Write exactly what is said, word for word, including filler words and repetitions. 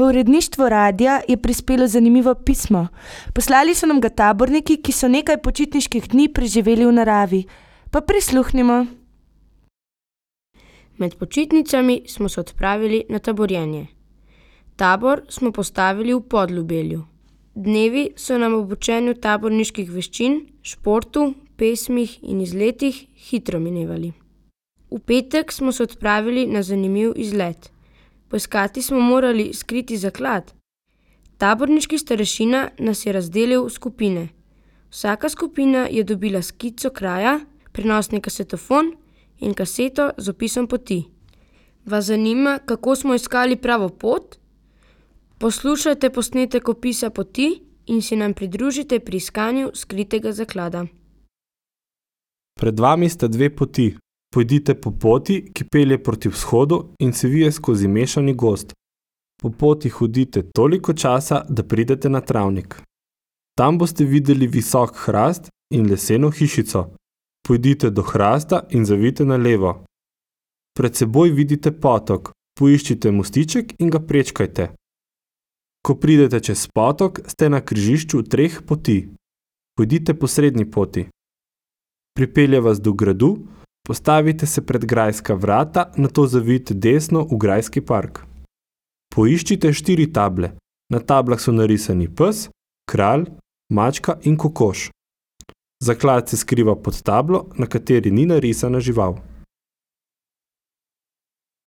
V uredništvo radia je prispelo zanimivo pismo. Poslali so nam ga taborniki, ki so nekaj počitniških dni preživeli v naravi. Pa prisluhnimo. Med počitnicami smo se odpravili na taborjenje. Tabor smo postavili v Podljubelju. Dnevi so nam ob učenju taborniških veščin, športu, pesmih in izletih hitro minevali. V petek smo se odpravili na zanimiv izlet. Poiskati smo morali skriti zaklad. Taborniški starešina nas je razdelil v skupine. Vsaka skupina je dobila skico kraja, prenosni kasetofon in kaseto z opisom poti. Vas zanima, kako smo iskali pravo pot? Poslušajte posnetek opisa poti in se nam pridružite pri iskanju skritega zaklada. Pred vami sta dve poti. Pojdite po poti, ki pelje proti vzhodu in se vije skozi mešani gozd. Po poti hodite toliko časa, da pridete na travnik. Tam boste videli visok hrast in leseno hišico. Pojdite do hrasta in zavijte na levo. Pred seboj vidite potok. Poiščite mostiček in ga prečkajte. Ko pridete čez potok, ste na križišču treh poti. Pojdite po srednji poti. Pripelje vas do gradu, postavite se pred grajska vrata, nato zavijte desno v grajski park. Poiščite štiri table. Na tablah so narisani pes, kralj, mačka in kokoš. Zaklad se skriva pod tablo, na kateri ni narisana žival.